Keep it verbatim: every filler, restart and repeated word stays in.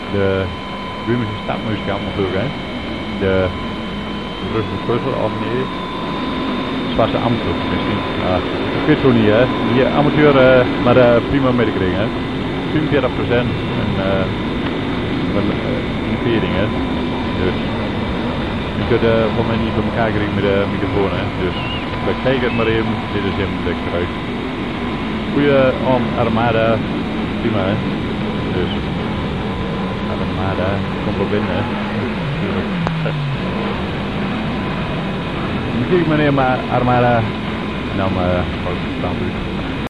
de Buurmische Stadmuzikant natuurlijk, hè. De Brusselse Puzzle, of nee, Zwarte Amstel misschien. Uh, ik weet zo niet, hè. Die amateur, uh, maar uh, prima medekregen, hè. vierenveertig procent en uh, van uh, notering, hè. Dus je kunt uh, voor mij niet bij elkaar krijgen met de microfoon, hè. Dus ik kijk het maar even, dit is helemaal dik eruit. Goeie on Armada, prima, hè. Dus Armada komt wel binnen, hè. Dan kijk ik maar neer maar Armada en dan uh, ga ik het staan doen.